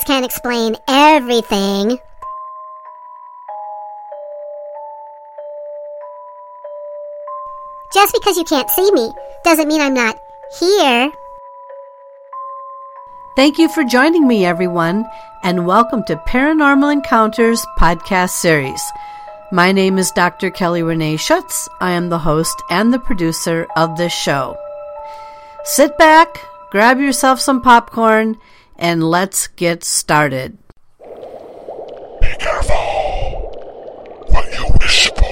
Radios can't explain everything. Just because you can't see me doesn't mean I'm not here. Thank you for joining me, everyone, and welcome to Paranormal Encounters podcast series. My name is Dr. Kelly Renee Schutz. I am the host and the producer of this show. Sit back, grab yourself some popcorn, and let's get started. Be careful what you wish for.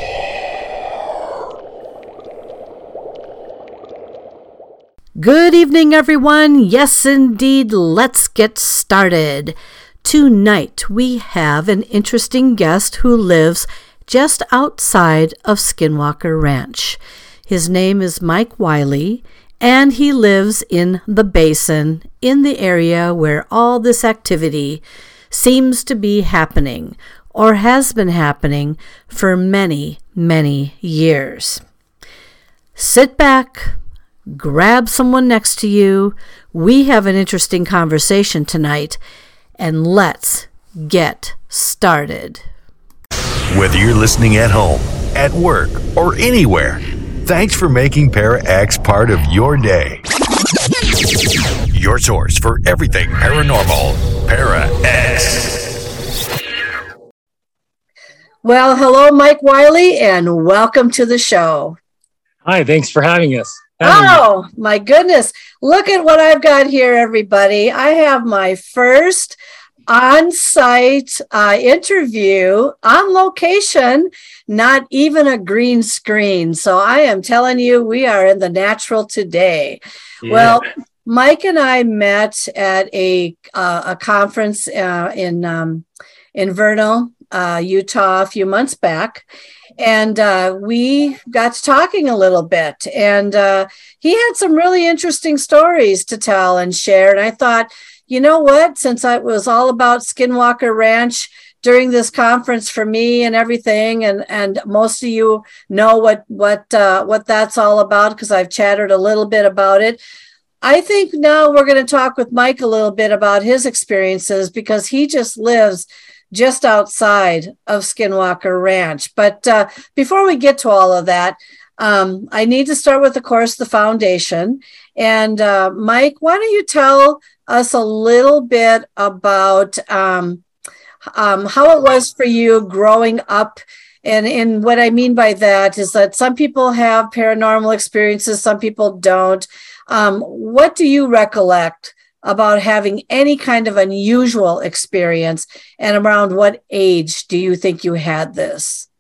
Good evening, everyone. Yes, indeed, let's get started. Tonight, we have an interesting guest who lives just outside of Skinwalker Ranch. His name is Mike Wiley, and he lives in the Basin, in the area where all this activity seems to be happening, or has been happening for many, many years. Sit back, grab someone next to you. We have an interesting conversation tonight, and let's get started. Whether you're listening at home, at work, or anywhere, thanks for making Para-X part of your day. Your source for everything paranormal, Para-X. Well, hello, Mike Wiley, and welcome to the show. Hi, thanks for having us. My goodness. Look at what I've got here, everybody. I have my first on-site interview on location, not even a green screen. So I am telling you, we are in the natural today. Yeah. Well, Mike and I met at a conference in Vernal, Utah, a few months back. And we got to talking a little bit. And he had some really interesting stories to tell and share. And I thought, you know what? Since it was all about Skinwalker Ranch during this conference for me and everything, and most of you know what that's all about because I've chattered a little bit about it. I think now we're going to talk with Mike a little bit about his experiences because he just lives just outside of Skinwalker Ranch. But before we get to all of that, I need to start with, of course, the foundation. And Mike, why don't you tell us a little bit about how it was for you growing up? And what I mean by that is that some people have paranormal experiences, some people don't. What do you recollect about having any kind of unusual experience, and around what age do you think you had this?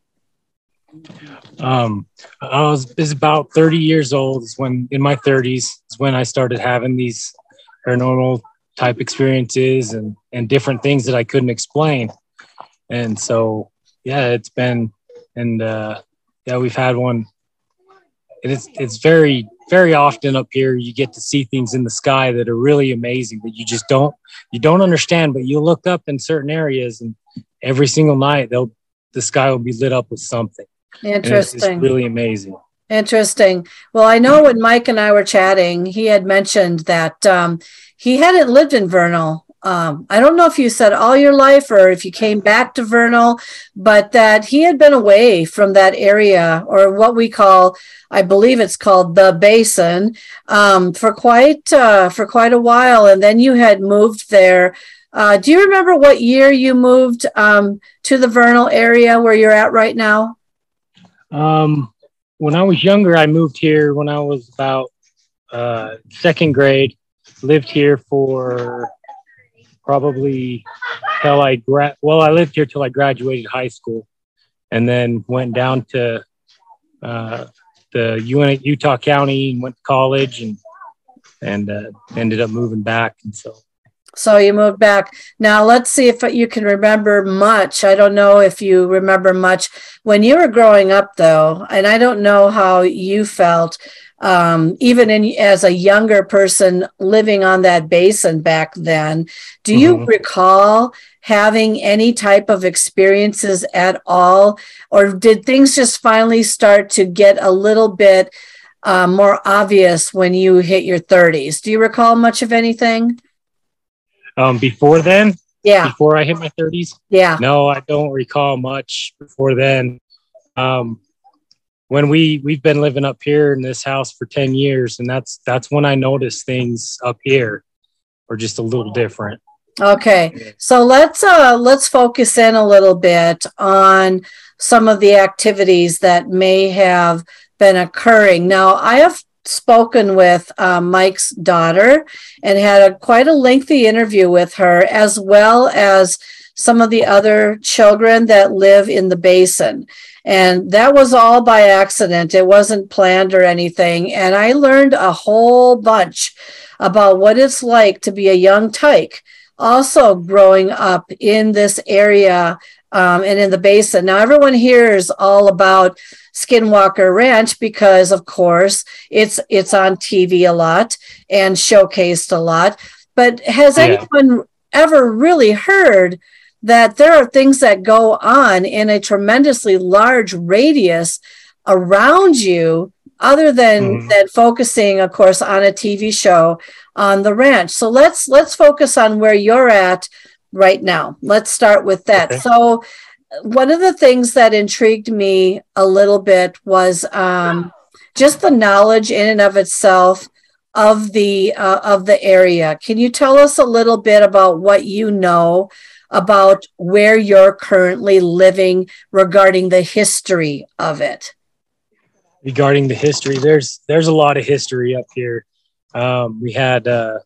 I was about 30 years old. Is when in my 30s is when I started having these paranormal type experiences and different things that I couldn't explain. And so, yeah, it's been, and we've had one. And it's very, very often up here, you get to see things in the sky that are really amazing that you don't understand, but you look up in certain areas and every single night the sky will be lit up with something. Interesting. It's really amazing. Interesting. Well, I know when Mike and I were chatting, he had mentioned that he hadn't lived in Vernal. I don't know if you said all your life or if you came back to Vernal, but that he had been away from that area, or what we call, I believe it's called the Basin, for quite a while. And then you had moved there. Do you remember what year you moved to the Vernal area where you're at right now? When I was younger, I moved here when I was about second grade. Lived here for probably till I lived here till I graduated high school, and then went down to the Utah County and went to college and ended up moving back. And so you moved back. Now let's see if you can remember much. I don't know if you remember much when you were growing up, though, and I don't know how you felt. Even as a younger person living on that basin back then, do you recall having any type of experiences at all? Or did things just finally start to get a little bit more obvious when you hit your 30s? Do you recall much of anything? Before then? Yeah. before I hit my 30s. Yeah. No, I don't recall much before then. When we've been living up here in this house for 10 years, and that's when I noticed things up here were just a little different. Okay. So let's focus in a little bit on some of the activities that may have been occurring. Now, I have spoken with Mike's daughter and had quite a lengthy interview with her, as well as some of the other children that live in the basin. And that was all by accident. It wasn't planned or anything. And I learned a whole bunch about what it's like to be a young tyke, also growing up in this area and in the basin. Now, everyone hears all about Skinwalker Ranch because, of course, it's on TV a lot and showcased a lot. But has anyone ever really heard that there are things that go on in a tremendously large radius around you, other than focusing, of course, on a TV show on the ranch? So let's focus on where you're at right now. Let's start with that. Okay. So one of the things that intrigued me a little bit was just the knowledge in and of itself of the area. Can you tell us a little bit about what you know about where you're currently living regarding the history of it? Regarding the history, there's a lot of history up here. We have a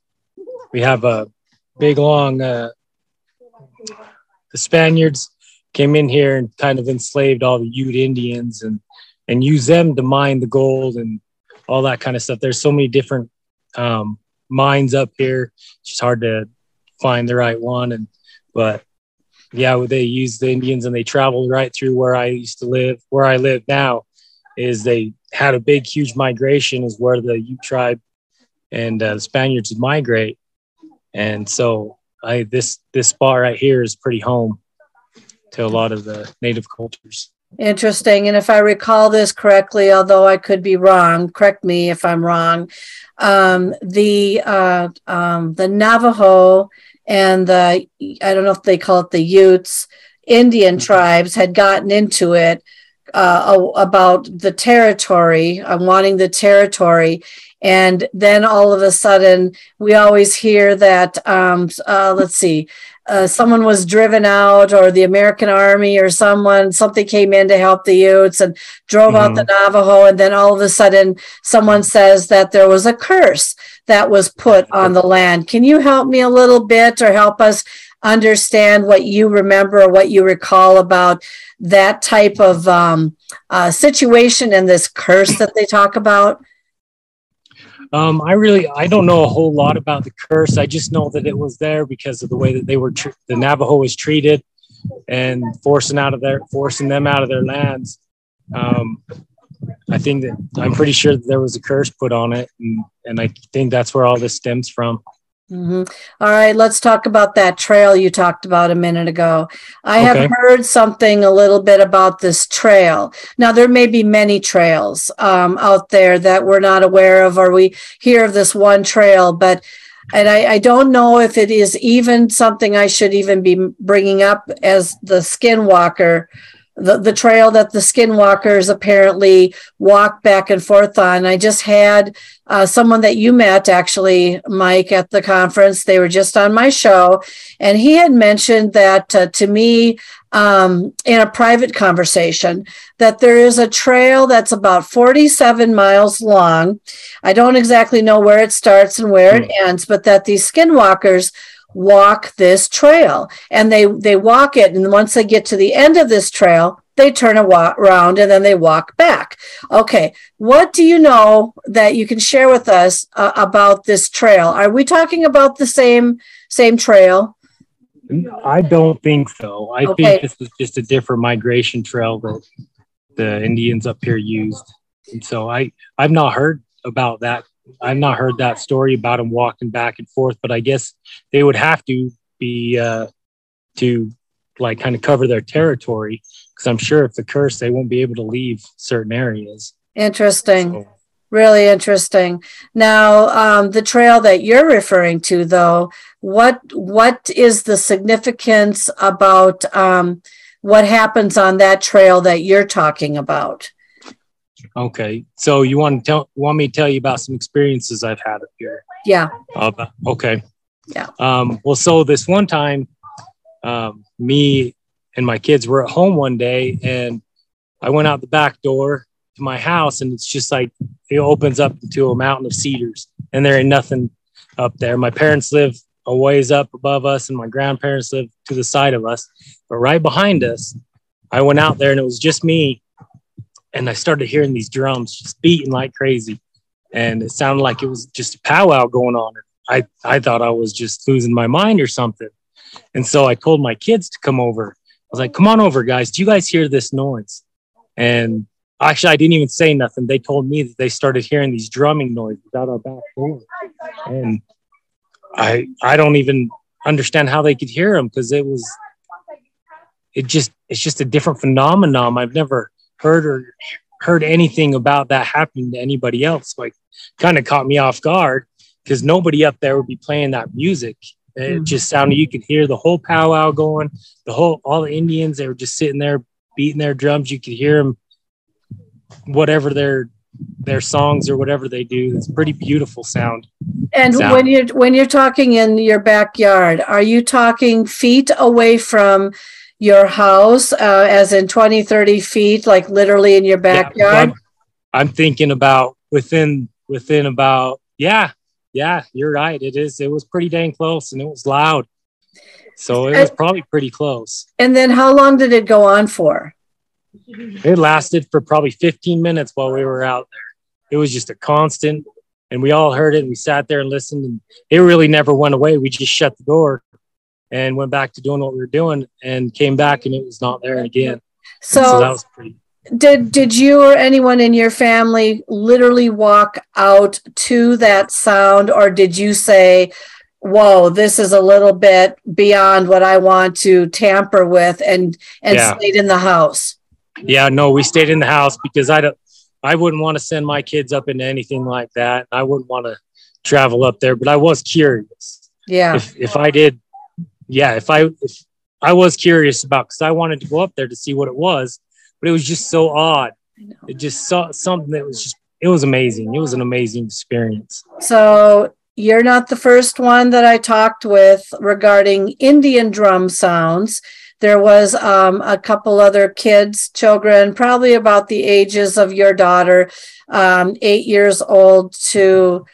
big long the Spaniards came in here and kind of enslaved all the Ute Indians and used them to mine the gold and all that kind of stuff. There's so many different mines up here. It's just hard to find the right one. But yeah, they used the Indians and they traveled right through where I used to live. Where I live now is they had a big, huge migration is where the Ute tribe and the Spaniards would migrate. And so this spot right here is pretty home to a lot of the native cultures. Interesting. And if I recall this correctly, although I could be wrong, correct me if I'm wrong, the Navajo and I don't know if they call it the Utes, Indian tribes had gotten into it about the territory, wanting the territory. And then all of a sudden, we always hear that, someone was driven out, or the American Army or something came in to help the Utes and drove out the Navajo. And then all of a sudden, someone says that there was a curse that was put on the land. Can you help me a little bit, or help us understand what you remember or what you recall about that type of situation and this curse that they talk about? I don't know a whole lot about the curse. I just know that it was there because of the way that they were the Navajo was treated and forcing them out of their lands. I'm pretty sure that there was a curse put on it, and I think that's where all this stems from. Mm-hmm. All right, let's talk about that trail you talked about a minute ago. I have heard something a little bit about this trail. Now, there may be many trails out there that we're not aware of, or we hear of this one trail, and I don't know if it is even something I should even be bringing up as the Skinwalker, the trail that the Skinwalkers apparently walk back and forth on. I just had someone that you met, actually, Mike, at the conference. They were just on my show, and he had mentioned that to me in a private conversation, that there is a trail that's about 47 miles long. I don't exactly know where it starts and where it ends, but that these Skinwalkers walk this trail, and they walk it, and once they get to the end of this trail, they turn around and then they walk back. Okay, what do you know that you can share with us about this trail? Are we talking about the same trail? I don't think so. I think this is just a different migration trail that the Indians up here used, and so I've not heard about that. I've not heard that story about them walking back and forth, but I guess they would have to be to like kind of cover their territory, because I'm sure if the curse, they won't be able to leave certain areas. Interesting. Really interesting. Now, the trail that you're referring to, though, what is the significance about what happens on that trail that you're talking about? Okay, so you want me to tell you about some experiences I've had up here? Yeah. Okay. Yeah. Well, so this one time, me and my kids were at home one day, and I went out the back door to my house, and it's just like it opens up into a mountain of cedars, and there ain't nothing up there. My parents live a ways up above us, and my grandparents live to the side of us. But right behind us, I went out there, and it was just me, and I started hearing these drums just beating like crazy, and it sounded like it was just a powwow going on. I thought I was just losing my mind or something, and so I told my kids to come over. I was like, "Come on over, guys. Do you guys hear this noise?" And actually, I didn't even say nothing. They told me that they started hearing these drumming noises out our back door. And I don't even understand how they could hear them, because it's just a different phenomenon. I've never heard anything about that happening to anybody else. Like, kind of caught me off guard, because nobody up there would be playing that music. It just sounded, you could hear the whole powwow going, all the Indians, they were just sitting there beating their drums. You could hear them, whatever their songs or whatever they do. It's a pretty beautiful sound. And when you're talking in your backyard, are you talking feet away from your house, as in 20, 30 feet, like literally in your backyard? Yeah, I'm thinking about within about, yeah, you're right. It was pretty dang close, and it was loud. So it was probably pretty close. And then how long did it go on for? It lasted for probably 15 minutes while we were out there. It was just a constant, and we all heard it, and we sat there and listened, and it really never went away. We just shut the door and went back to doing what we were doing, and came back, and it was not there again. So that was pretty. Did you or anyone in your family literally walk out to that sound, or did you say, whoa, this is a little bit beyond what I want to tamper with, and stayed in the house? Yeah, no, we stayed in the house, because I wouldn't want to send my kids up into anything like that. I wouldn't want to travel up there, but I was curious. Yeah. If I was curious about, because I wanted to go up there to see what it was, but it was just so odd. It just saw something that was it was amazing. It was an amazing experience. So you're not the first one that I talked with regarding Indian drum sounds. There was a couple other children, probably about the ages of your daughter, 8 years old to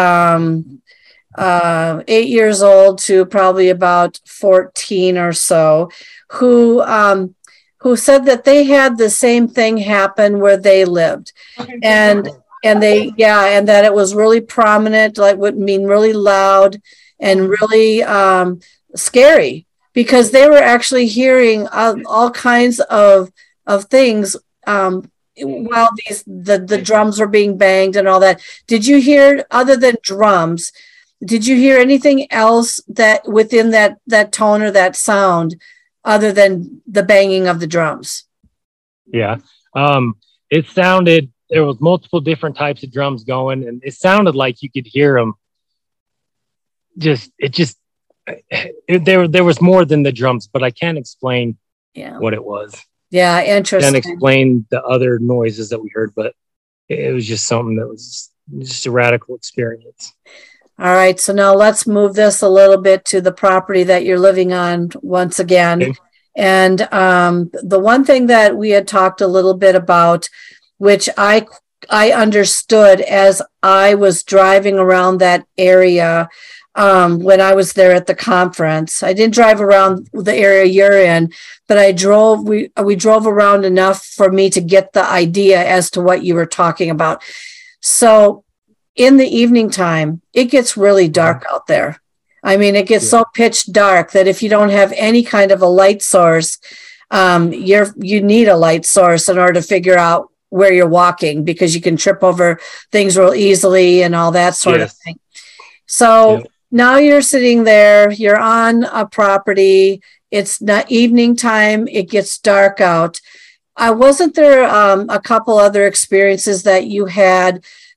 8 years old to probably about 14 or so, who said that they had the same thing happen where they lived, and that it was really prominent, like would mean really loud and really scary, because they were actually hearing all kinds of things while the drums were being banged and all that. Did you hear, other than drums, did you hear anything else that within that tone or that sound other than the banging of the drums? Yeah. It sounded, there was multiple different types of drums going, and it sounded like you could hear them. There was more than the drums, but I can't explain what it was. Yeah, interesting. Can't explain the other noises that we heard, but it was just something that was just a radical experience. All right, so now let's move this a little bit to the property that you're living on once again. Okay. And the one thing that we had talked a little bit about, which I understood as I was driving around that area when I was there at the conference. I didn't drive around the area you're in, but we drove around enough for me to get the idea as to what you were talking about. So in the evening time, it gets really dark out there. I mean, it gets so pitch dark that if you don't have any kind of a light source, you need a light source in order to figure out where you're walking, because you can trip over things real easily and all that sort of thing. So now you're sitting there, you're on a property, it's not evening time, it gets dark out. Wasn't there a couple other experiences that you had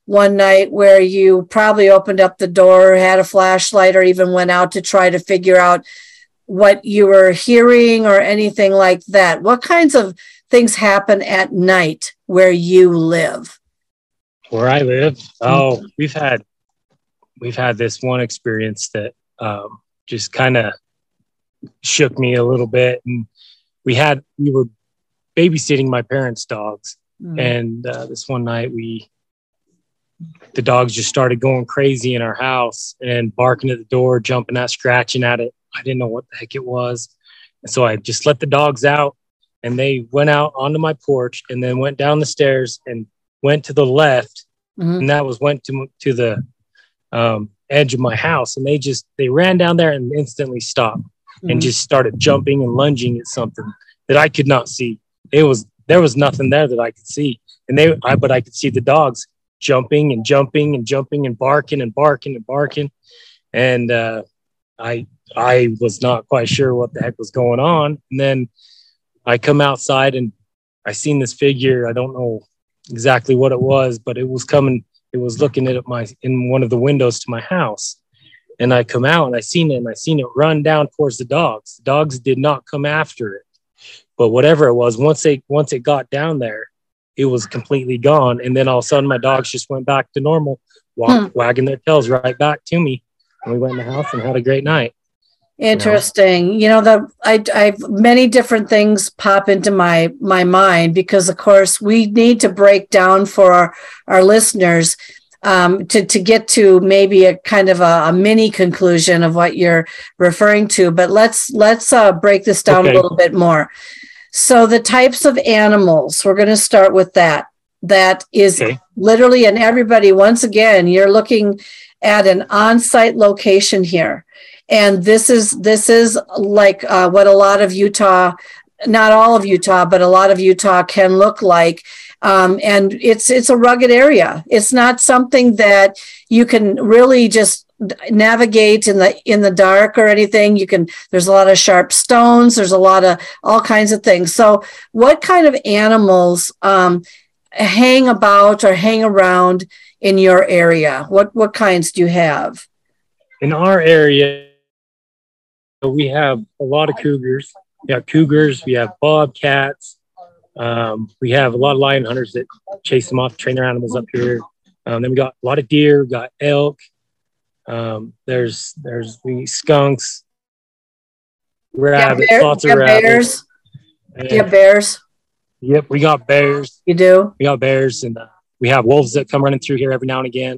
one night where you probably opened up the door, had a flashlight, or even went out to try to figure out what you were hearing or anything like that. What kinds of things happen at night where you live? Where I live, we've had this one experience that just kind of shook me a little bit. And we were babysitting my parents' dogs, and this one night the dogs just started going crazy in our house and barking at the door, jumping at, scratching at it. I didn't know what the heck it was. And so I just let the dogs out, and they went out onto my porch and then went down the stairs and went to the left. And that went to the edge of my house. And they ran down there and instantly stopped and just started jumping and lunging at something that I could not see. There was nothing there that I could see. But I could see the dogs jumping and jumping and jumping and barking and barking and barking. And I was not quite sure what the heck was going on. And then I come outside and I seen this figure. I don't know exactly what it was, but it was looking at in one of the windows to my house. And I come out and I seen it run down towards the dogs. The dogs did not come after it, but whatever it was, once it got down there, it was completely gone. And then all of a sudden my dogs just went back to normal, wagging their tails right back to me. And we went in the house and had a great night. Interesting. I many different things pop into my mind, because of course we need to break down for our listeners to get to maybe a kind of a mini conclusion of what you're referring to. But let's break this down a little bit more. So the types of animals, we're going to start with that. That is literally, and everybody, once again, you're looking at an on-site location here. And this is like what a lot of Utah, not all of Utah, but a lot of Utah can look like. And it's a rugged area. It's not something that you can really just navigate in the dark or anything. There's a lot of sharp stones. There's a lot of all kinds of things. So what kind of animals hang about or hang around in your area? What kinds do you have? In our area, we have a lot of cougars. We have cougars. We have bobcats. We have a lot of lion hunters that chase them off, train their animals up here. Then we got a lot of deer. We got elk. There's skunks, rabbits, lots of rabbits. Do you have bears? Yep, we got bears. You do? We got bears, and we have wolves that come running through here every now and again.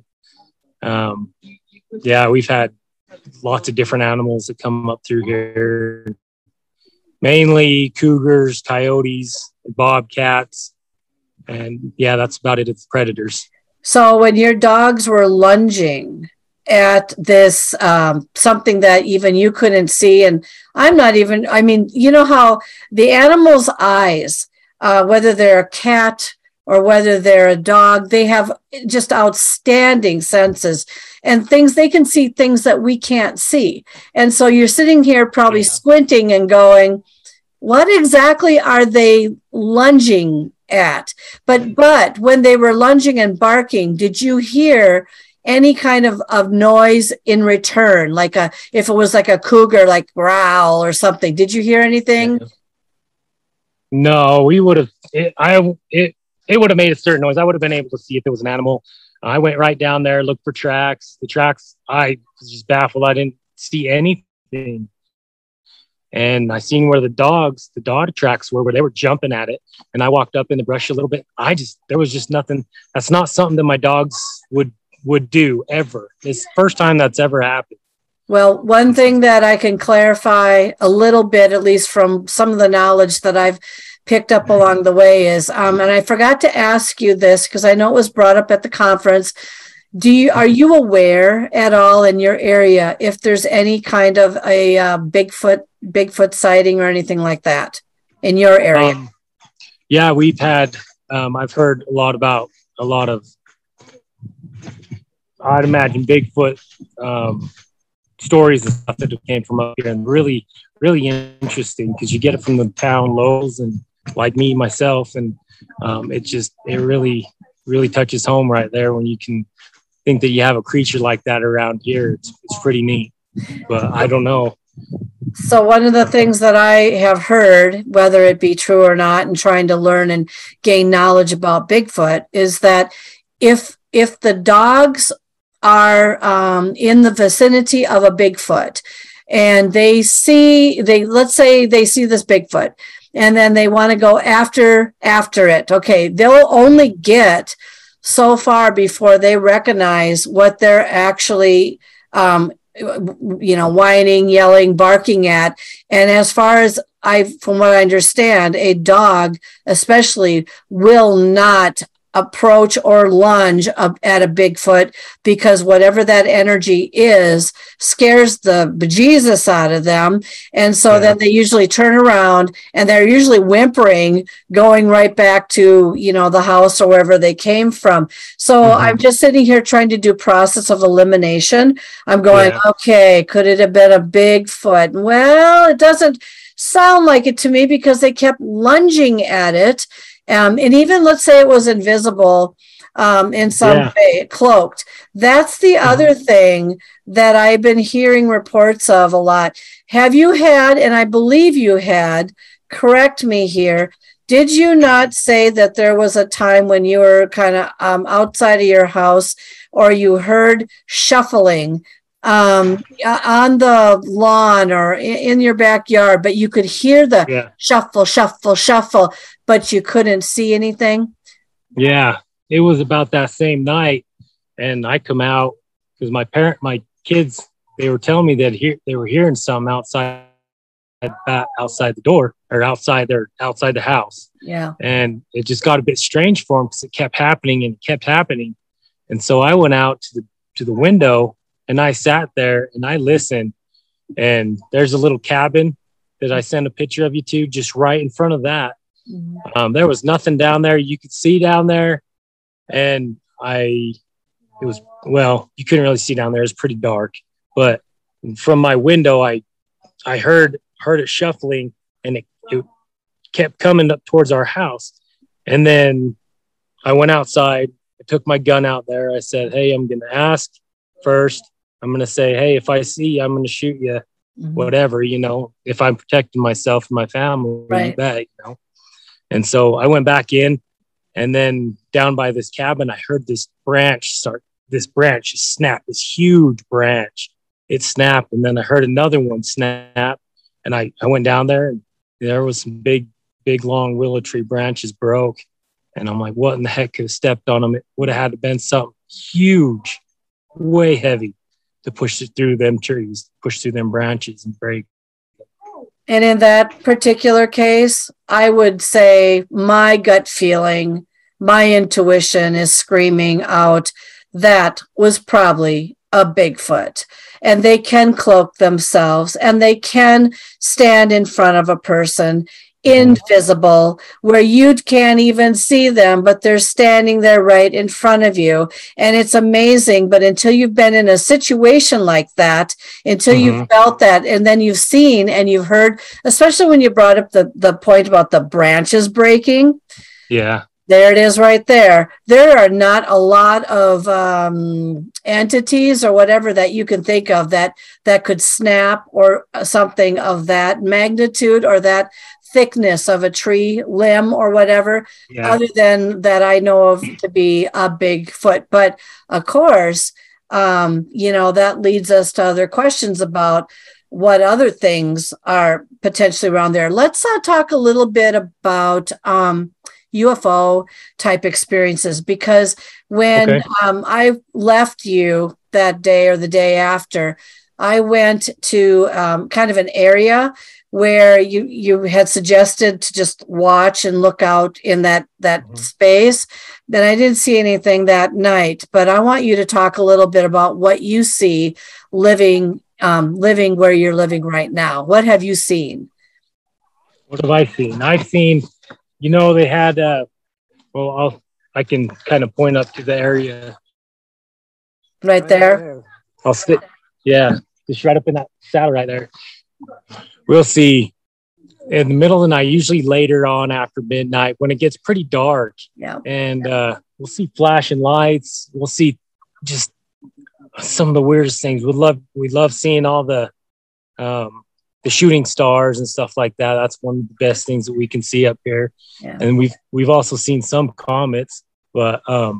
We've had lots of different animals that come up through here. Mainly cougars, coyotes, bobcats, and that's about it. It's predators. So when your dogs were lunging at this something that even you couldn't see, and you know how the animal's eyes, whether they're a cat or whether they're a dog, they have just outstanding senses and they can see things that we can't see. And so you're sitting here probably squinting and going, what exactly are they lunging at? But when they were lunging and barking, did you hear any kind of noise in return? Like if it was like a cougar, like growl or something, did you hear anything? No, we would have, it would have made a certain noise. I would have been able to see if it was an animal. I went right down there, looked for tracks. The tracks, I was just baffled. I didn't see anything. And I seen where the dog tracks were, where they were jumping at it. And I walked up in the brush a little bit. There was just nothing. That's not something that my dogs would do ever. It's the first time that's ever happened. Well, one thing that I can clarify a little bit, at least from some of the knowledge that I've picked up along the way is, and I forgot to ask you this because I know it was brought up at the conference. Are you aware at all in your area if there's any kind of a Bigfoot sighting or anything like that in your area? We've had, I've heard a lot of, I'd imagine Bigfoot stories and stuff that came from up here, and really, really interesting because you get it from the town locals and like myself, and it really really touches home right there when you can think that you have a creature like that around here. It's pretty neat, but I don't know. So one of the things that I have heard, whether it be true or not, and trying to learn and gain knowledge about Bigfoot, is that if the dogs are in the vicinity of a Bigfoot and let's say they see this Bigfoot and then they want to go after it, okay, they'll only get so far before they recognize what they're actually whining, yelling, barking at. And as far as from what I understand, a dog especially will not approach or lunge at a Bigfoot, because whatever that energy is scares the bejesus out of them. And so then they usually turn around and they're usually whimpering, going right back to, the house or wherever they came from. So I'm just sitting here trying to do process of elimination. I'm going, okay, could it have been a Bigfoot? Well, it doesn't sound like it to me because they kept lunging at it. And even let's say it was invisible in some way, cloaked. That's the other thing that I've been hearing reports of a lot. Have you had, and I believe you had, correct me here, did you not say that there was a time when you were kind of outside of your house or you heard shuffling on the lawn or in your backyard, but you could hear the shuffle, shuffle, shuffle, but you couldn't see anything? Yeah, it was about that same night. And I come out because my kids, they were telling me that they were hearing something outside the door, or outside the house. Yeah. And it just got a bit strange for them because it kept happening and kept happening. And so I went out to the window and I sat there and I listened, and there's a little cabin that I sent a picture of you to, just right in front of that. There was nothing down there you could see down there. And you couldn't really see down there. It was pretty dark, but from my window, I heard it shuffling, and it kept coming up towards our house. And then I went outside, I took my gun out there. I said, hey, I'm going to ask first. I'm going to say, hey, if I see you, I'm going to shoot you, whatever, if I'm protecting myself and my family, right. Bet, And so I went back in, and then down by this cabin, I heard this branch snap, this huge branch. It snapped, and then I heard another one snap, and I went down there, and there was some big, long willow tree branches broke. And I'm like, what in the heck could have stepped on them? It would have had to been something huge, way heavy to push it through them trees, push through them branches and break. And in that particular case, I would say my gut feeling, my intuition is screaming out that was probably a Bigfoot. And they can cloak themselves and they can stand in front of a person invisible where you can't even see them, but they're standing there right in front of you. And it's amazing. But until you've been in a situation like that, until you've felt that, and then you've seen and you've heard, especially when you brought up the point about the branches breaking. Yeah. There it is right there. There are not a lot of entities or whatever that you can think of that could snap or something of that magnitude or that thickness of a tree limb or whatever, other than that I know of to be a Bigfoot. But of course, that leads us to other questions about what other things are potentially around there. Let's talk a little bit about UFO type experiences, because when I left you that day or the day after, I went to kind of an area where you had suggested to just watch and look out in that space. Then I didn't see anything that night, but I want you to talk a little bit about what you see living where you're living right now. What have you seen? What have I seen? I've seen, they had, I can kind of point up to the area. Right there? I'll sit. Yeah, just right up in that saddle right there. We'll see in the middle of the night, usually later on after midnight when it gets pretty dark. Yeah. And we'll see flashing lights. We'll see just some of the weirdest things. We love seeing all the shooting stars and stuff like that. That's one of the best things that we can see up here. Yeah. And we've also seen some comets, but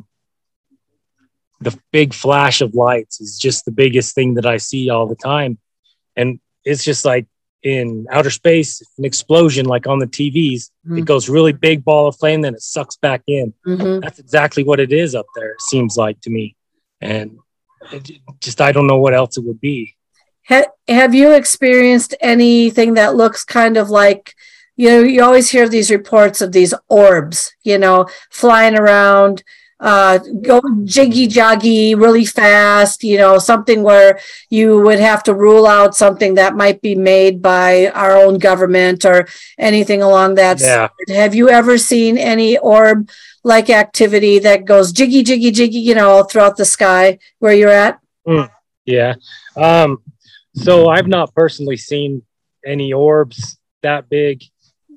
the big flash of lights is just the biggest thing that I see all the time. And it's just like in outer space, an explosion, like on the TVs, it goes really big ball of flame, then it sucks back in. That's exactly what it is up there, it seems like to me. And just, I don't know what else it would be. Have you experienced anything that looks kind of like, you always hear these reports of these orbs, flying around, go jiggy joggy really fast, something where you would have to rule out something that might be made by our own government or anything along that side. Have you ever seen any orb like activity that goes jiggy jiggy jiggy, throughout the sky where you're at? Yeah. So I've not personally seen any orbs that big,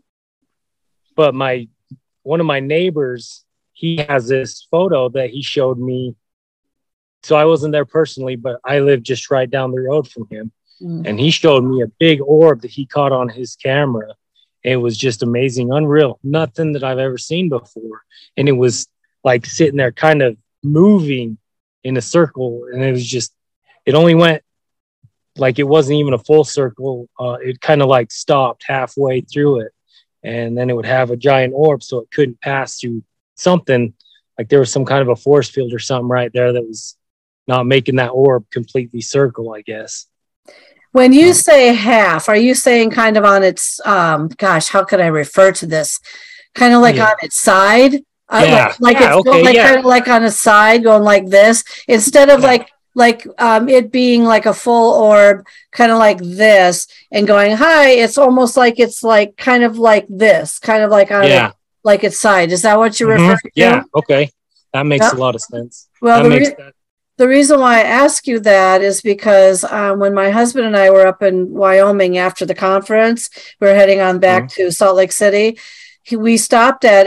but one of my neighbors, he has this photo that he showed me. So I wasn't there personally, but I live just right down the road from him. And he showed me a big orb that he caught on his camera. It was just amazing, unreal, nothing that I've ever seen before. And it was like sitting there kind of moving in a circle. And it only went, like, it wasn't even a full circle. It kind of like stopped halfway through it. And then it would have a giant orb, so it couldn't pass through something. Like there was some kind of a force field or something right there that was not making that orb completely circle, I guess. When you say half, are you saying kind of on its, how could I refer to this? Kind of like on its side? Kind of like on a side going like this, instead of like it being like a full orb, kind of like this and going high. It's almost like it's like kind of like this, kind of like on like its side. Is that what you're referring to? Yeah. Okay. That makes a lot of sense. Well, the reason why I ask you that is because when my husband and I were up in Wyoming after the conference, we were heading on back to Salt Lake City. We stopped at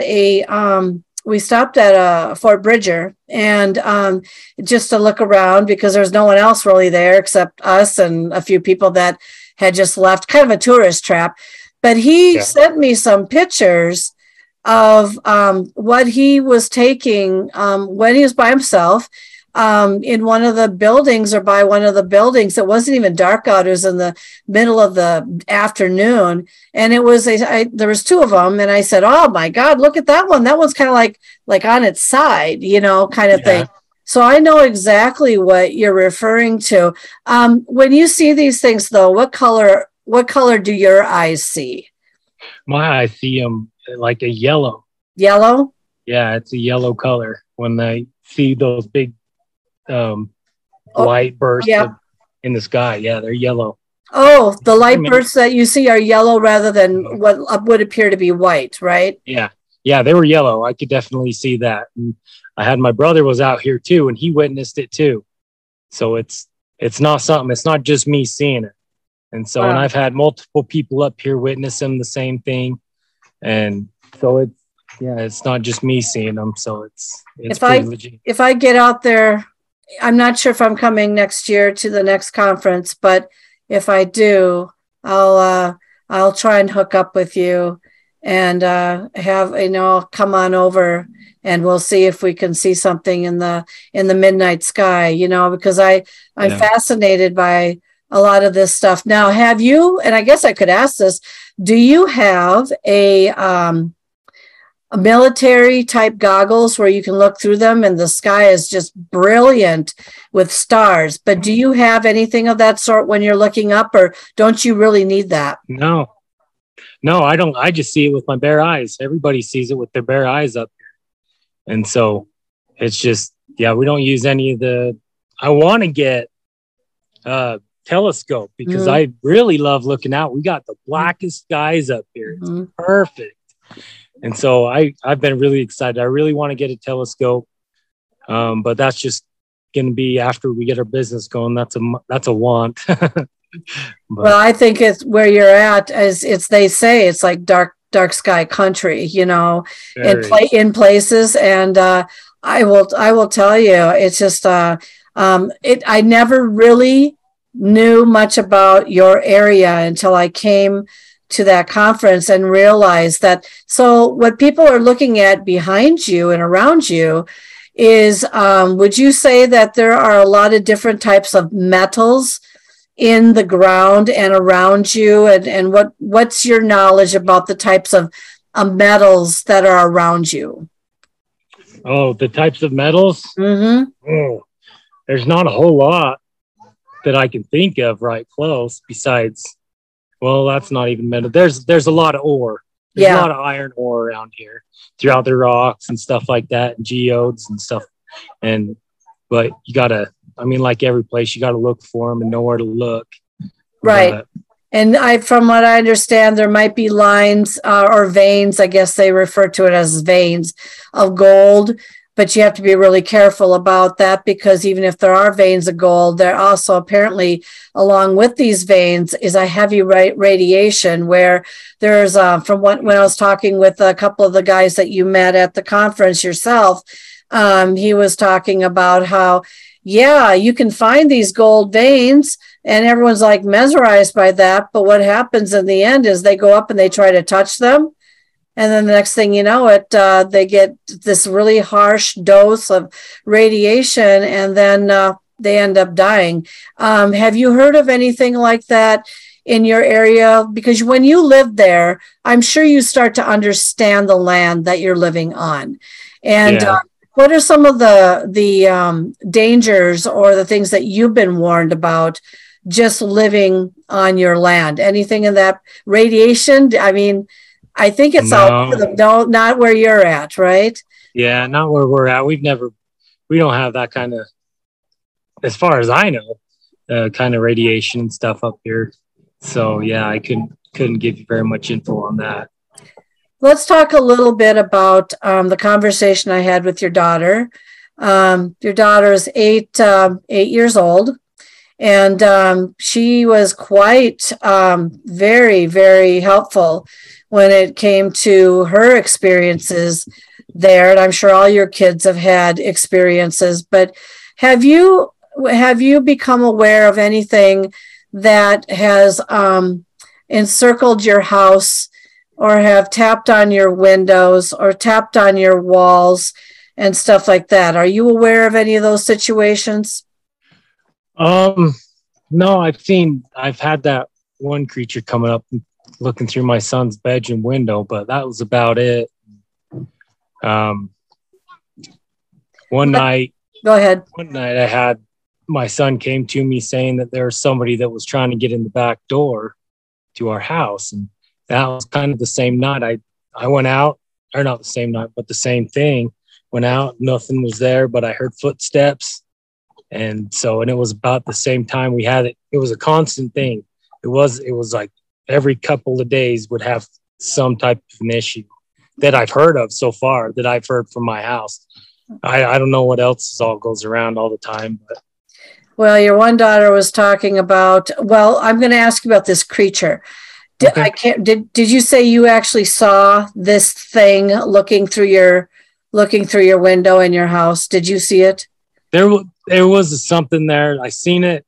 Fort Bridger and just to look around because there's no one else really there except us and a few people that had just left, kind of a tourist trap. But he sent me some pictures of what he was taking when he was by himself in one of the buildings or by one of the buildings. It wasn't even dark out. It was in the middle of the afternoon. And it was, there was two of them. And I said, oh my God, look at that one. That one's kind of like on its side, kind of thing. So I know exactly what you're referring to. When you see these things though, what color do your eyes see? My eyes see them like a yellow. Yellow? Yeah, it's a yellow color when I see those big light bursts in the sky. Yeah, they're yellow. Oh, the light bursts that you see are yellow rather than what would appear to be white, right? Yeah, they were yellow. I could definitely see that. And I had my brother was out here too, and he witnessed it too. So it's not something. It's not just me seeing it. And so, and I've had multiple people up here witness them the same thing. And so it's not just me seeing them. So it's pretty legit. If I get out there, I'm not sure if I'm coming next year to the next conference, but if I do, I'll try and hook up with you and have come on over and we'll see if we can see something in the midnight sky, because I'm fascinated by a lot of this stuff. Now, have you, and I guess I could ask this, do you have a military type goggles where you can look through them and the sky is just brilliant with stars? But do you have anything of that sort when you're looking up, or don't you really need that? No, I don't. I just see it with my bare eyes. Everybody sees it with their bare eyes up here. And so it's just, we don't use any of I want to get telescope because I really love looking out. We got the blackest skies up here. It's perfect. And so I've been really excited. I really want to get a telescope, but that's just going to be after we get our business going. That's a want. Well, I think it's where you're at. They say it's like dark sky country, in places. And I will tell you, it's just I never really knew much about your area until I came to that conference and realized that. So what people are looking at behind you and around you is, would you say that there are a lot of different types of metals in the ground and around you? And what's your knowledge about the types of metals that are around you? Oh, the types of metals? Mm-hmm. Oh, there's not a whole lot that I can think of right close besides, well, that's not even metal. There's a lot of ore. There's a lot of iron ore around here throughout the rocks and stuff like that, and geodes and stuff. But you gotta, like every place, you gotta look for them and know where to look. Right. But, and from what I understand, there might be lines or veins, I guess they refer to it as veins of gold, but you have to be really careful about that, because even if there are veins of gold, there also apparently, along with these veins, is a heavy radiation where there's, when I was talking with a couple of the guys that you met at the conference yourself, he was talking about how, you can find these gold veins, and everyone's like mesmerized by that. But what happens in the end is they go up and they try to touch them. And then the next thing you know, they get this really harsh dose of radiation, and then they end up dying. Have you heard of anything like that in your area? Because when you live there, I'm sure you start to understand the land that you're living on. And what are some of the dangers or the things that you've been warned about just living on your land? Anything in that radiation? I think it's not where you're at, right? Yeah, not where we're at. We don't have that kind of, as far as I know, kind of radiation and stuff up here. So yeah, I couldn't give you very much info on that. Let's talk a little bit about the conversation I had with your daughter. Your daughter is 8 years old, and she was quite very, very helpful when it came to her experiences there. And I'm sure all your kids have had experiences, but have you become aware of anything that has encircled your house, or have tapped on your windows or tapped on your walls and stuff like that? Are you aware of any of those situations? No, I've had that one creature coming up and looking through my son's bedroom window, but that was about it. One night I had my son came to me saying that there was somebody that was trying to get in the back door to our house. And that was kind of the same night. I went out, or not the same night, but the same thing. Went out, nothing was there, but I heard footsteps. And it was about the same time we had it. It was a constant thing. It was like every couple of days would have some type of an issue that I've heard of so far, that I've heard from my house. I don't know what else all goes around all the time, but. Well, your one daughter was talking about, I'm going to ask you about this creature. Did you say you actually saw this thing looking through your window in your house? Did you see it? There was something there. I seen it.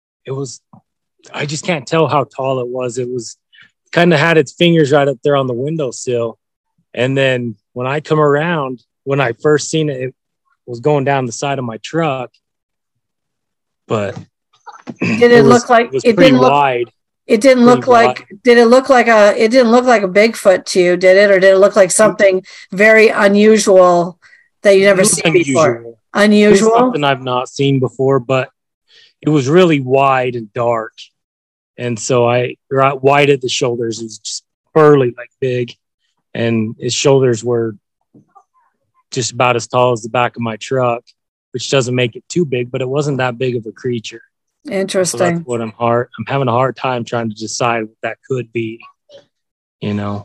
I just can't tell how tall it was. It was kind of had its fingers right up there on the windowsill. And then when I come around, when I first seen it, it was going down the side of my truck. But did it look like it pretty wide? It didn't look like. Did it look like a? It didn't look like a Bigfoot to you, did it? Or did it look like something very unusual that you never seen before? Unusual. Something I've not seen before, but it was really wide and dark, and so wide at the shoulders. It was just burly, like big, and his shoulders were just about as tall as the back of my truck, which doesn't make it too big, but it wasn't that big of a creature. Interesting. So that's what I'm having a hard time trying to decide what that could be, And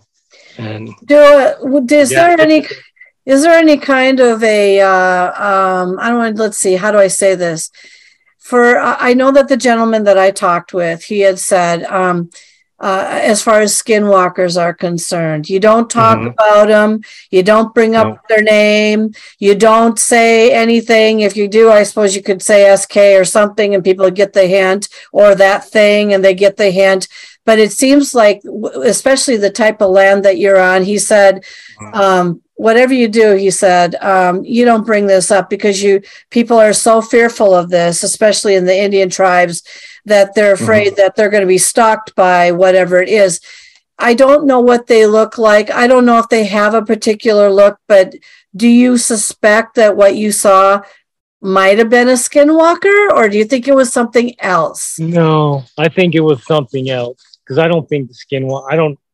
is there any kind of a let's see, how do I say this? I know that the gentleman that I talked with, he had said as far as skinwalkers are concerned. You don't talk about them. You don't bring up their name. You don't say anything. If you do, I suppose you could say SK or something and people get the hint, or that thing and they get the hint. But it seems like, especially the type of land that you're on, he said, whatever you do, he said, you don't bring this up because people are so fearful of this, especially in the Indian tribes, that they're afraid that they're going to be stalked by whatever it is. I don't know what they look like. I don't know if they have a particular look, but do you suspect that what you saw might have been a skinwalker, or do you think it was something else? No, I think it was something else, because I don't think the skinwalker,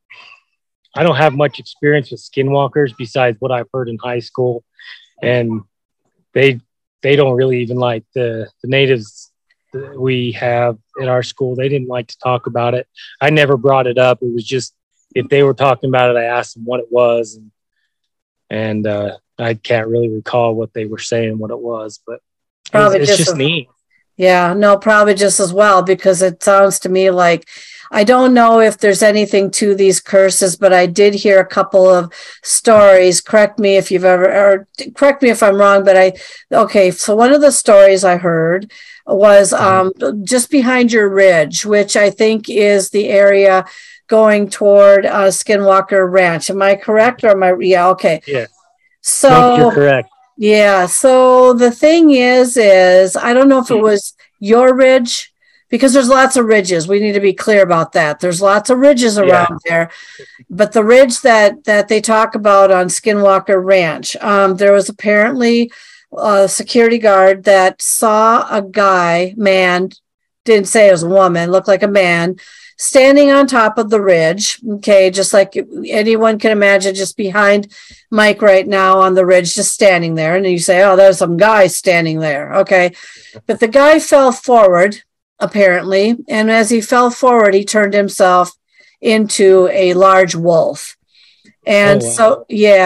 I don't have much experience with skinwalkers besides what I've heard in high school. And they don't really even like the natives that we have at our school. They didn't like to talk about it. I never brought it up. It was just, if they were talking about it, I asked them what it was. And I can't really recall what they were saying, what it was, but it's just neat. Yeah, no, probably just as well, because it sounds to me like, I don't know if there's anything to these curses, but I did hear a couple of stories. Correct me if correct me if I'm wrong, but so one of the stories I heard was just behind your ridge, which I think is the area going toward Skinwalker Ranch. Am I correct, or am I? Yeah, okay. Yeah. So no, you're correct. Yeah. So the thing is I don't know if it was your ridge, because there's lots of ridges. We need to be clear about that. There's lots of ridges around there. But the ridge that they talk about on Skinwalker Ranch, there was apparently a security guard that saw a man, didn't say it was a woman, looked like a man, standing on top of the ridge. Okay, just like anyone can imagine, just behind Mike right now on the ridge, just standing there. And you say, oh, there's some guy standing there. Okay. But the guy fell forward, apparently. And as he fell forward, he turned himself into a large wolf. And so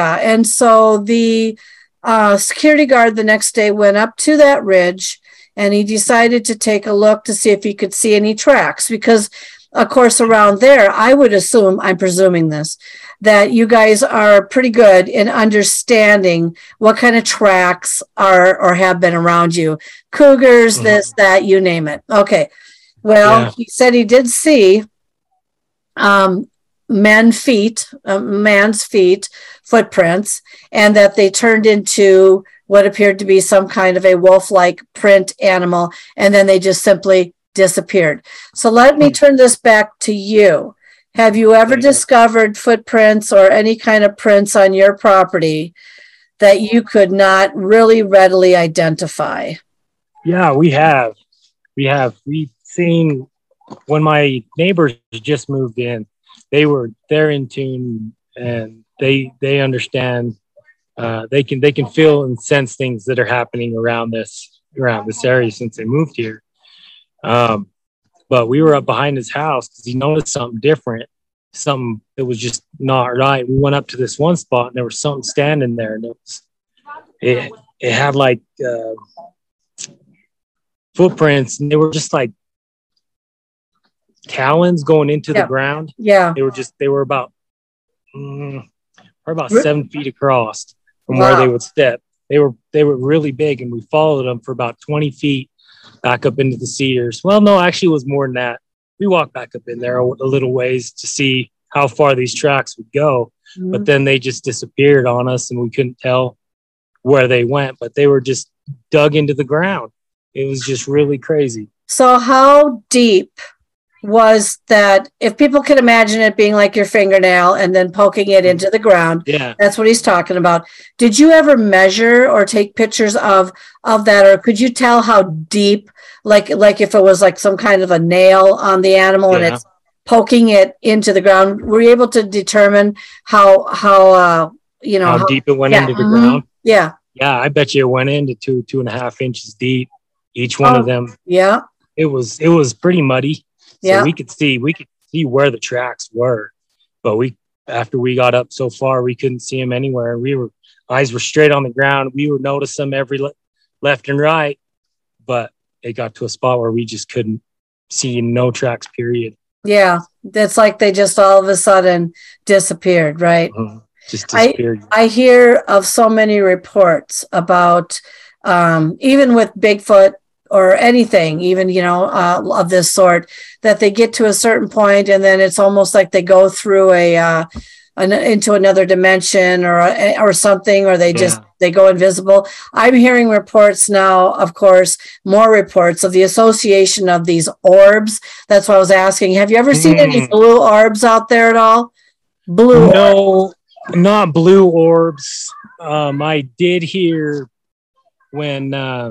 the security guard the next day went up to that ridge, and he decided to take a look to see if he could see any tracks, because of course around there, I would assume, I'm presuming this, that you guys are pretty good in understanding what kind of tracks are or have been around you. Cougars, this, that, you name it. Okay. Well, he said he did see man's feet, footprints, and that they turned into what appeared to be some kind of a wolf-like print animal, and then they just simply disappeared. So let me turn this back to you. Have you ever discovered footprints or any kind of prints on your property that you could not really readily identify? Yeah, we have. We've seen, when my neighbors just moved in, they're in tune, and they understand. They can feel and sense things that are happening around this area since they moved here. But we were up behind his house because he noticed something different, something that was just not right. We went up to this one spot, and there was something standing there, and it had like footprints, and they were just like talons going into the ground. Yeah, they were about 7 feet across from where they would step. They were really big, and we followed them for about 20 feet back up into the cedars. Well, no, actually it was more than that. We walked back up in there a little ways to see how far these tracks would go, but then they just disappeared on us, and we couldn't tell where they went, but they were just dug into the ground. It was just really crazy. So how deep was that? If people can imagine it being like your fingernail and then poking it into the ground, that's what he's talking about. Did you ever measure or take pictures of that, or could you tell how deep, like if it was like some kind of a nail on the animal and it's poking it into the ground? Were you able to determine how deep it went into the ground? Yeah, I bet you it went into 2.5 inches deep, each one of them. Yeah, it was pretty muddy. So we could see where the tracks were, but after we got up so far, we couldn't see them anywhere. Eyes were straight on the ground. We would notice them every left and right, but it got to a spot where we just couldn't see no tracks, period. Yeah. It's like they just all of a sudden disappeared, right? Just disappeared. I hear of so many reports about even with Bigfoot or anything, even, of this sort, that they get to a certain point and then it's almost like they go through into another dimension or something, or they go invisible. I'm hearing reports now, of course, more reports of the association of these orbs. That's why I was asking, have you ever seen any blue orbs out there at all? No, not blue orbs. I did hear when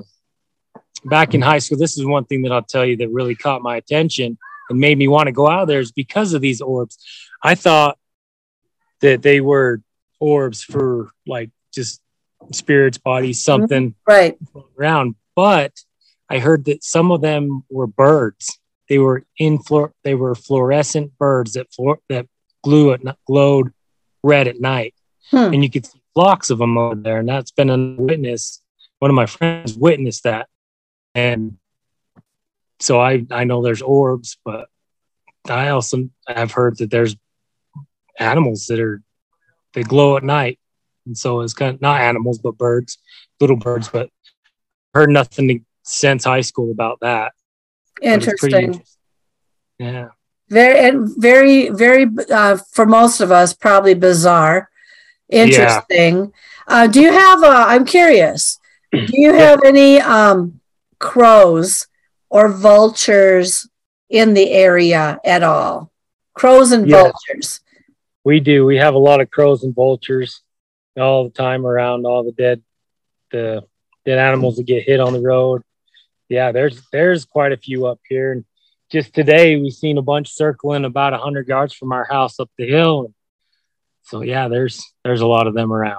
back in high school, this is one thing that I'll tell you that really caught my attention and made me want to go out there is because of these orbs. I thought that they were orbs for like just spirits, bodies, something right around. But I heard that some of them were birds. They were fluorescent birds that glowed red at night, and you could see flocks of them over there. And that's been a witness. One of my friends witnessed that, and so I know there's orbs, but I also have heard that there's animals they glow at night, and so it's kind of not animals but birds, little birds. But heard nothing since high school about that. Interesting. Yeah. Very, very, for most of us, probably bizarre. Interesting. Yeah. Do you have, I'm curious, do you have any crows or vultures in the area at all? Crows and vultures. We do. We have a lot of crows and vultures all the time around all the dead animals that get hit on the road. Yeah, there's quite a few up here. And just today, we've seen a bunch circling about 100 yards from our house up the hill. So yeah, there's a lot of them around.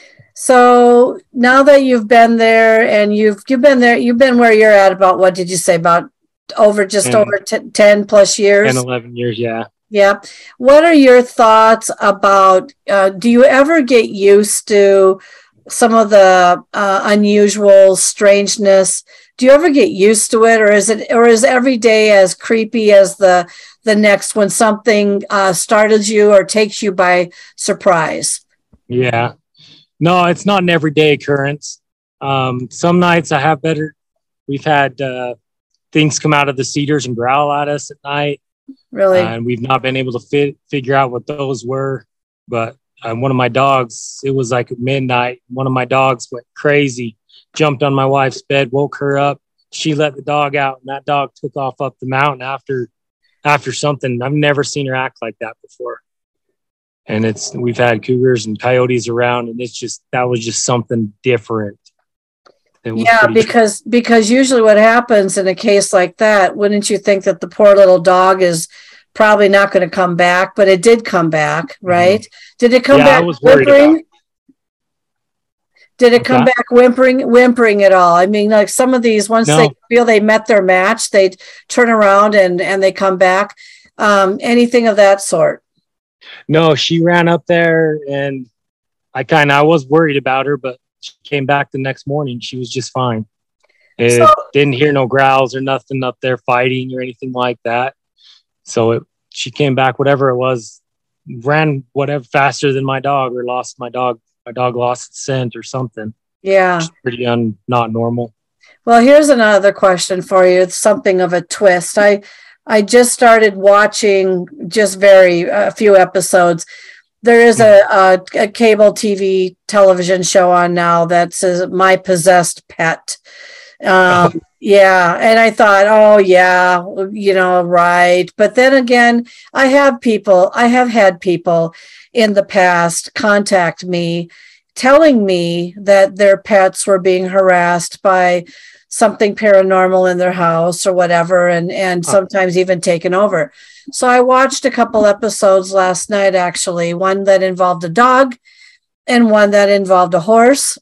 So now that you've been there and you've been where you're at about, what did you say, about over 10 plus years? 10, 11 years, yeah. Yeah. What are your thoughts about, do you ever get used to some of the unusual strangeness? Do you ever get used to it, or is every day as creepy as the next when something startles you or takes you by surprise? Yeah. No, it's not an everyday occurrence. Some nights I have better. We've had things come out of the cedars and growl at us at night. Really? And we've not been able to figure out what those were. But one of my dogs, it was like midnight. One of my dogs went crazy, jumped on my wife's bed, woke her up. She let the dog out, and that dog took off up the mountain after something. I've never seen her act like that before. And we've had cougars and coyotes around, and that was just something different. Yeah, because usually what happens in a case like that, wouldn't you think that the poor little dog is probably not going to come back? But it did come back, right? Mm-hmm. Did it come back whimpering? Did it come back whimpering at all? I mean, like some of these, once they feel they met their match, they turn around and they come back. Anything of that sort? No, she ran up there, and I was worried about her, but she came back the next morning. She was just fine. Didn't hear no growls or nothing up there fighting or anything like that. So she came back, whatever it was, ran whatever faster than my dog, or lost my dog. My dog lost its scent or something. Yeah. Pretty not normal. Well, here's another question for you. It's something of a twist. I just started watching a few episodes. There is a cable television show on now that says My Possessed Pet. Yeah. And I thought, oh yeah, right. But then again, I have had people in the past contact me telling me that their pets were being harassed by something paranormal in their house or whatever, and sometimes even taken over. So I watched a couple episodes last night, actually, one that involved a dog and one that involved a horse.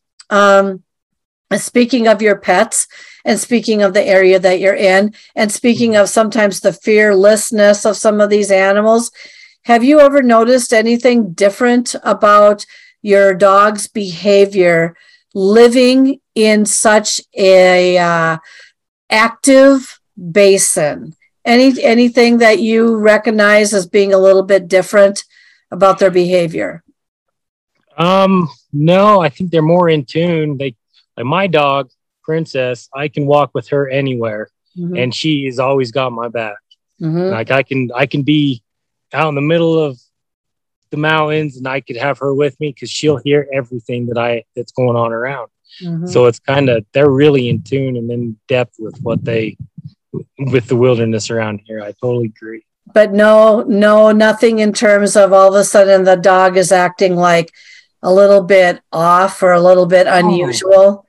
Speaking of your pets, and speaking of the area that you're in, and speaking of sometimes the fearlessness of some of these animals, have you ever noticed anything different about your dog's behavior living in such a active basin Anything that you recognize as being a little bit different about their behavior? No, I think they're more in tune. Like my dog, Princess, I can walk with her anywhere, and she has always got my back. Like I can be out in the middle of the mountains, and I could have her with me because she'll hear everything that's going on around. So it's they're really in tune and in depth with with the wilderness around here. I totally agree. But nothing in terms of all of a sudden the dog is acting like a little bit off or a little bit unusual.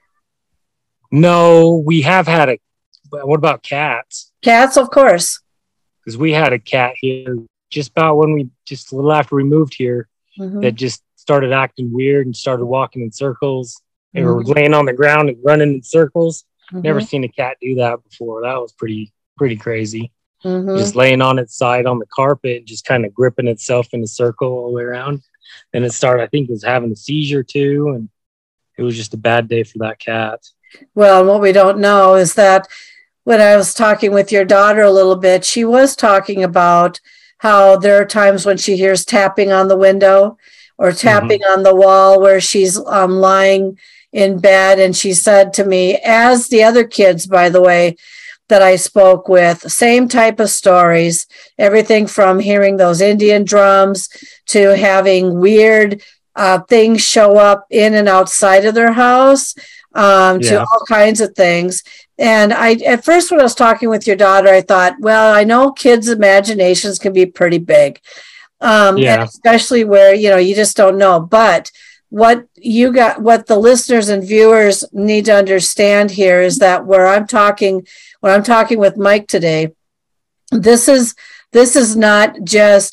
No, we have had what about cats? Cats, of course. Because we had a cat here just about just a little after we moved here that just started acting weird and started walking in circles. They were laying on the ground and running in circles. Never seen a cat do that before. That was pretty crazy. Just laying on its side on the carpet and just kind of gripping itself in a circle all the way around. And it started, I think it was having a seizure too. And it was just a bad day for that cat. Well, what we don't know is that when I was talking with your daughter a little bit, she was talking about how there are times when she hears tapping on the window or tapping on the wall where she's lying in bed. And she said to me, as the other kids, by the way, that I spoke with, same type of stories, everything from hearing those Indian drums to having weird things show up in and outside of their house, to all kinds of things. And at first, when I was talking with your daughter, I thought, well, I know kids' imaginations can be pretty big, and especially where, you just don't know. But what the listeners and viewers need to understand here is that when I'm talking with Mike today, this is not just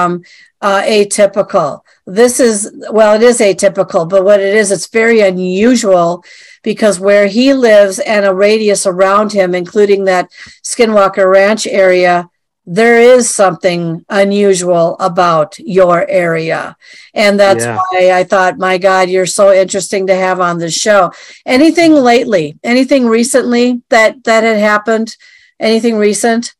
atypical. It is atypical, but what it is, it's very unusual because where he lives and a radius around him, including that Skinwalker Ranch area, there is something unusual about your area. And that's why I thought, my God, you're so interesting to have on the show. Anything recently that had happened? Anything recent?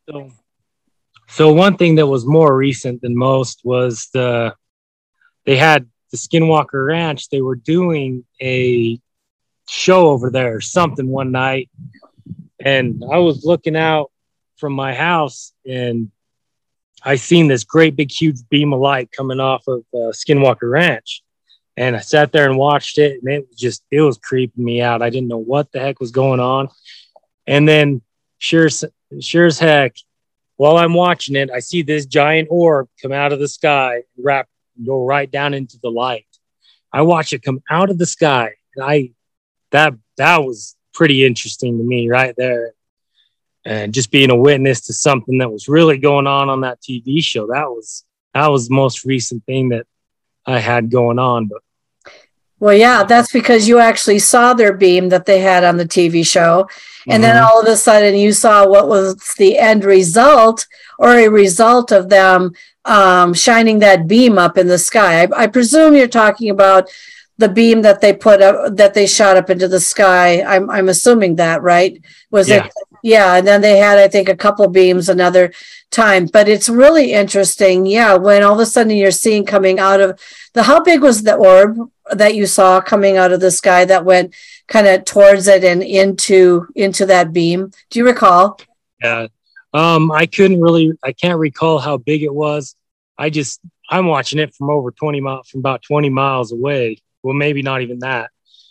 So one thing that was more recent than most was they had the Skinwalker Ranch. They were doing a show over there or something one night. And I was looking out from my house and I seen this great big huge beam of light coming off of Skinwalker Ranch, and I sat there and watched it, and it was creeping me out. I didn't know what the heck was going on. And then sure as heck, while I'm watching it, I see this giant orb come out of the sky and go right down into the light. I watch it come out of the sky, and that was pretty interesting to me right there. And just being a witness to something that was really going on that TV show, that was the most recent thing that I had going on. But well, yeah, that's because you actually saw their beam that they had on the TV show, and then all of a sudden you saw what was the end result or a result of them shining that beam up in the sky. I presume you're talking about the beam that they put up, that they shot up into the sky. I'm assuming that, right? Was it? Yeah, and then they had, I think, a couple beams another time. But it's really interesting, when all of a sudden you're seeing coming out of how big was the orb that you saw coming out of the sky that went kind of towards it and into that beam? Do you recall? Yeah, I can't recall how big it was. I'm watching it from about 20 miles away. Well, maybe not even that.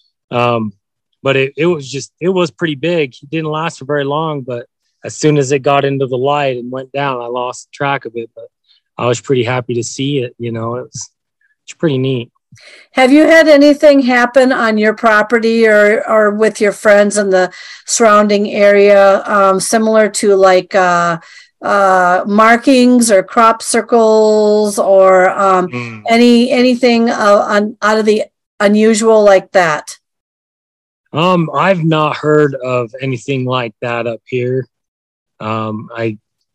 But it was pretty big. It didn't last for very long, but as soon as it got into the light and went down, I lost track of it. But I was pretty happy to see it. It's pretty neat. Have you had anything happen on your property or with your friends in the surrounding area, similar to like markings or crop circles or anything out of the unusual like that? I've not heard of anything like that up here. I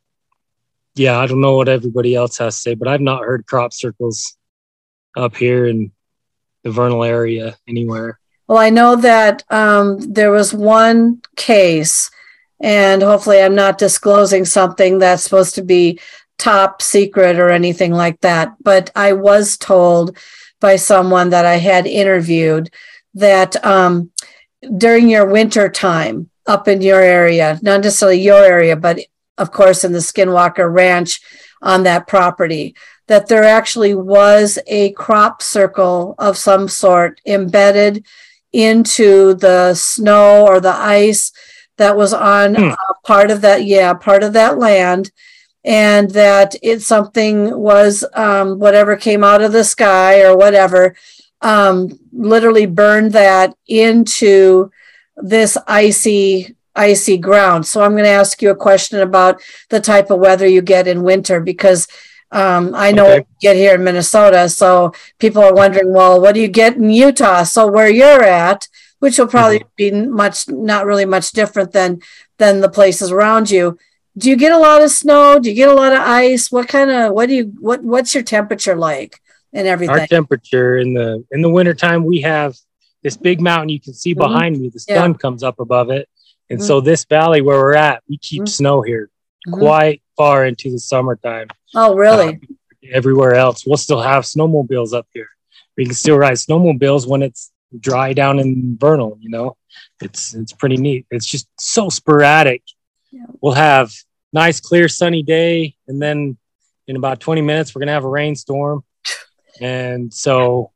don't know what everybody else has to say, but I've not heard crop circles up here in the Vernal area anywhere. Well, I know that there was one case, and hopefully I'm not disclosing something that's supposed to be top secret or anything like that. But I was told by someone that I had interviewed that during your winter time up in your area, not necessarily your area, but of course in the Skinwalker Ranch on that property, that there actually was a crop circle of some sort embedded into the snow or the ice that was on part of that land, and that it's something was whatever came out of the sky or whatever literally burned that into this icy ground. So I'm going to ask you a question about the type of weather you get in winter, because I know what you get here in Minnesota. So people are wondering, well, what do you get in Utah? So where you're at, which will probably be not really much different than the places around you. Do you get a lot of snow? Do you get a lot of ice? What's your temperature like and everything? Our temperature in the wintertime, we have this big mountain you can see behind me. The sun comes up above it. And so this valley where we're at, we keep snow here quite far into the summertime. Oh, really? Everywhere else, we'll still have snowmobiles up here. We can still ride snowmobiles when it's dry down in Vernal, It's pretty neat. It's just so sporadic. Yeah. We'll have nice, clear, sunny day, and then in about 20 minutes, we're going to have a rainstorm. And so,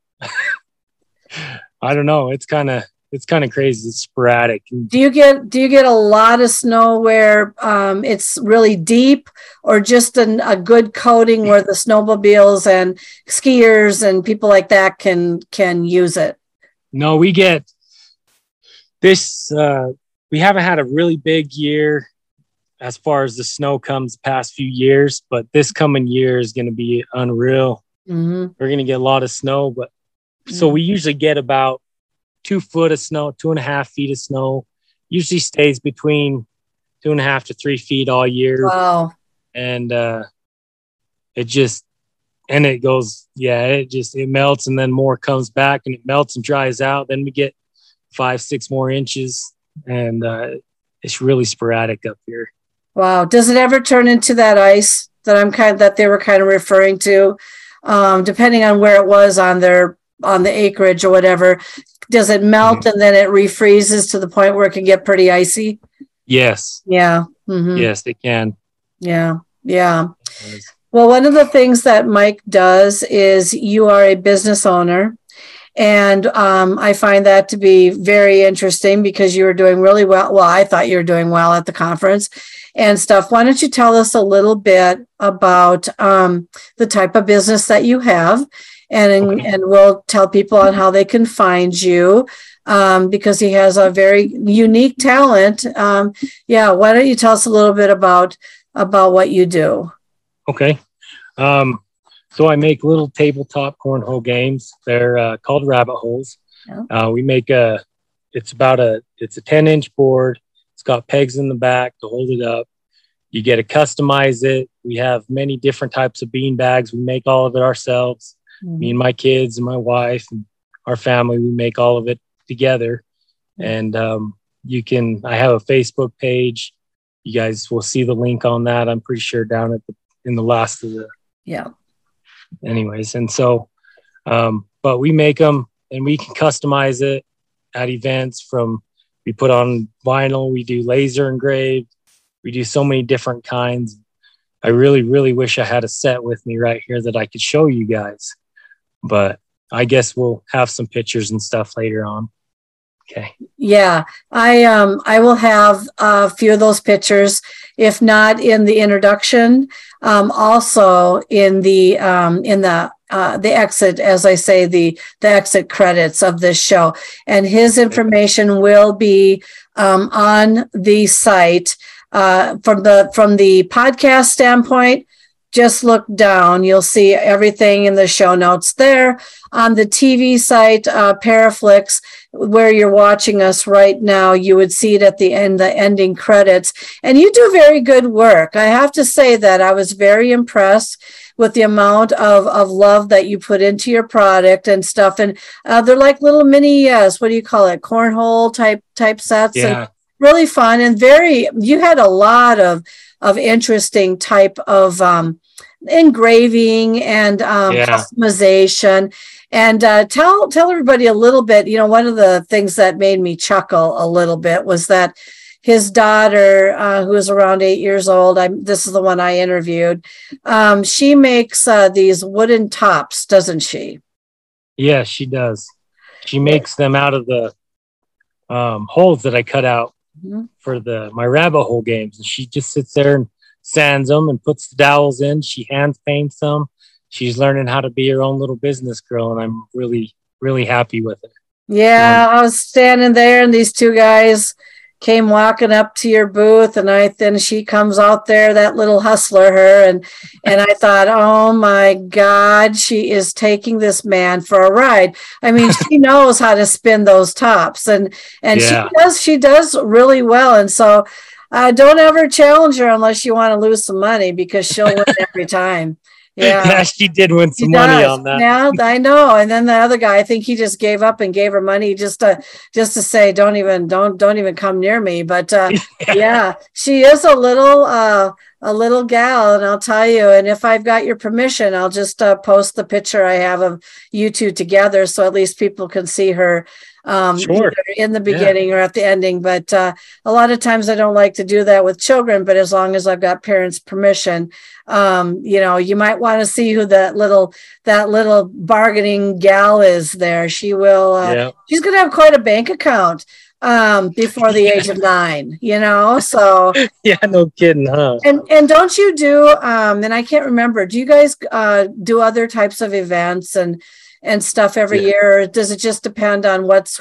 I don't know. It's kind of crazy. It's sporadic. Do you get a lot of snow where it's really deep, or just a good coating where the snowmobiles and skiers and people like that can use it? No, we get this. We haven't had a really big year as far as the snow comes past few years, but this coming year is going to be unreal. We're going to get a lot of snow, but so we usually get about 2 foot of snow, 2.5 feet of snow. Usually stays between 2.5 to 3 feet all year. Wow. And it goes, it melts, and then more comes back, and it melts and dries out. Then we get 5-6 more inches, and it's really sporadic up here. Wow. Does it ever turn into that ice that they were kind of referring to, depending on where it was on the acreage or whatever? Does it melt and then it refreezes to the point where it can get pretty icy? Yes. Yeah. Yes, it can. Yeah. Yeah. Well, one of the things that Mike does is, you are a business owner. And I find that to be very interesting, because you were doing really well. Well, I thought you were doing well at the conference and stuff. Why don't you tell us a little bit about the type of business that you have, and we'll tell people on how they can find you, because he has a very unique talent. Why don't you tell us a little bit about what you do? Okay. So I make little tabletop cornhole games. They're called rabbit holes. Yeah. We make it's a 10-inch board. It's got pegs in the back to hold it up. You get to customize it. We have many different types of bean bags. We make all of it ourselves. Me and my kids and my wife and our family, we make all of it together. And I have a Facebook page. You guys will see the link on that. I'm pretty sure down in the last of the. Yeah. Anyways. And so, but we make them and we can customize it at events. We put on vinyl, we do laser engraved. We do so many different kinds. I really, really wish I had a set with me right here that I could show you guys, but I guess we'll have some pictures and stuff later on. Okay. Yeah, I will have a few of those pictures, if not in the introduction, also in the exit, as I say, the exit credits of this show. And his information will be on the site. From the podcast standpoint, just look down. You'll see everything in the show notes there. On the TV site, Paraflix, where you're watching us right now, you would see it at the end, the ending credits. And you do very good work. I have to say that I was very impressed with the amount of love that you put into your product and stuff. And they're like little mini, what do you call it? Cornhole type sets. Yeah. really fun and you had a lot of interesting type of engraving and customization. And tell everybody a little bit, one of the things that made me chuckle a little bit was that his daughter, who is around 8 years old, this is the one I interviewed, she makes these wooden tops, doesn't she? Yeah, she does. She makes them out of the holes that I cut out for my rabbit hole games. And she just sits there and sands them and puts the dowels in. She hand paints them. She's learning how to be her own little business girl, and I'm really, really happy with her. Yeah, I was standing there, and these two guys came walking up to your booth, and then she comes out there, that little hustler, and I thought, oh my God, she is taking this man for a ride. I mean, she knows how to spin those tops, and she does really well. And so don't ever challenge her unless you want to lose some money, because she'll win every time. Yeah, she did win some money on that. Yeah, I know. And then the other guy, I think he just gave up and gave her money just to say, don't even come near me. But yeah, she is a little gal, and I'll tell you. And if I've got your permission, I'll just post the picture I have of you two together, so at least people can see her. Sure. In the beginning or at the ending, but a lot of times I don't like to do that with children, but as long as I've got parents' permission, you might want to see who that little bargaining gal is there. She will she's gonna have quite a bank account before the age of 9, so yeah, no kidding, huh? And don't you do and I can't remember, do you guys do other types of events and stuff every year, or does it just depend on what's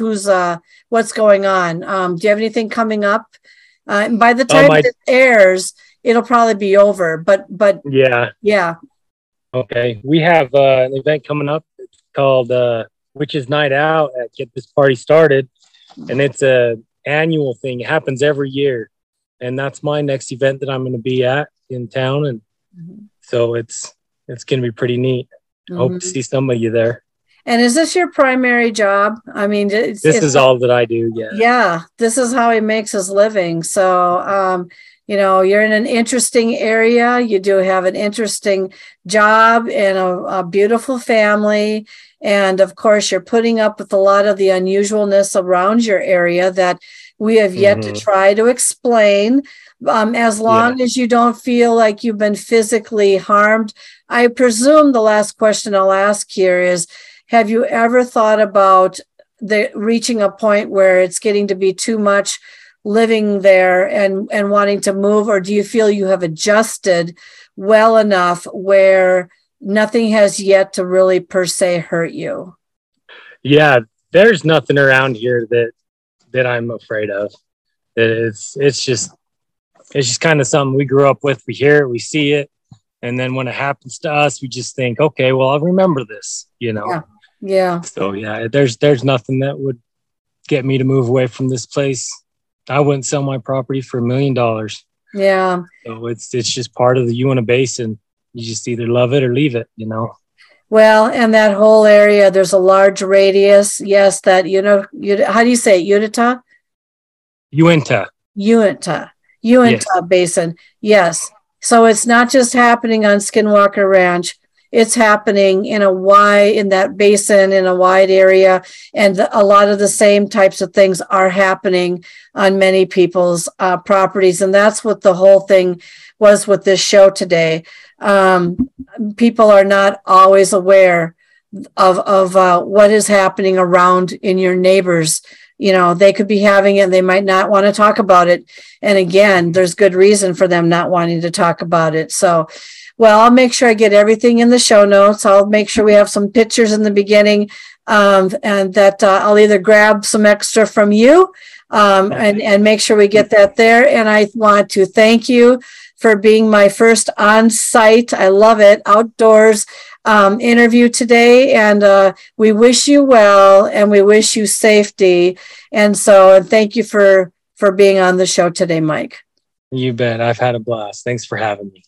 going on? Do you have anything coming up? By the time it airs, it'll probably be over. But yeah. Okay, we have an event coming up called Witches Night Out at Get This Party Started, and it's a annual thing. It happens every year, and that's my next event that I'm going to be at in town, and so it's going to be pretty neat. Hope to see some of you there. And is this your primary job? I mean, this is all that I do. Yeah. Yeah. This is how he makes his living. So, you're in an interesting area. You do have an interesting job and a beautiful family. And of course, you're putting up with a lot of the unusualness around your area that we have yet to try to explain. As long as you don't feel like you've been physically harmed. I presume the last question I'll ask here is, have you ever thought about reaching a point where it's getting to be too much living there and wanting to move? Or do you feel you have adjusted well enough where nothing has yet to really per se hurt you? Yeah, there's nothing around here that I'm afraid of. It's just kind of something we grew up with. We hear it, we see it. And then when it happens to us, we just think, okay, well, I'll remember this, Yeah. So there's nothing that would get me to move away from this place. I wouldn't sell my property for $1 million. Yeah. So it's just part of the Uinta Basin. You just either love it or leave it, Well, and that whole area, there's a large radius. Yes, that how do you say it? Uinta Yes. Basin. Yes. So it's not just happening on Skinwalker Ranch. It's happening in that basin, in a wide area. And a lot of the same types of things are happening on many people's properties. And that's what the whole thing was with this show today. People are not always aware of what is happening around in your neighbors. They could be having it and they might not want to talk about it. And again, there's good reason for them not wanting to talk about it. So, well, I'll make sure I get everything in the show notes. I'll make sure we have some pictures in the beginning, and that I'll either grab some extra from you and make sure we get that there. And I want to thank you for being my first on-site, I love it, outdoors interview today. And we wish you well and we wish you safety. And thank you for being on the show today, Mike. You bet. I've had a blast. Thanks for having me.